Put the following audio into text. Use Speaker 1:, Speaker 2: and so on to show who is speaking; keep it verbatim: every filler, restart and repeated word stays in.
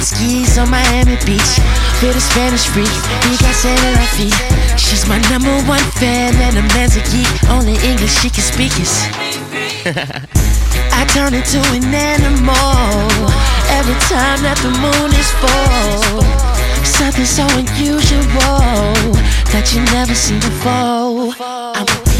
Speaker 1: Skis on Miami Beach, feel the Spanish freak, Picasso at her feet. She's my number one fan and a man's a geek. Only English she can speak is I turn into an animal every time that the moon is full. Something so unusual that you never seen before. I'm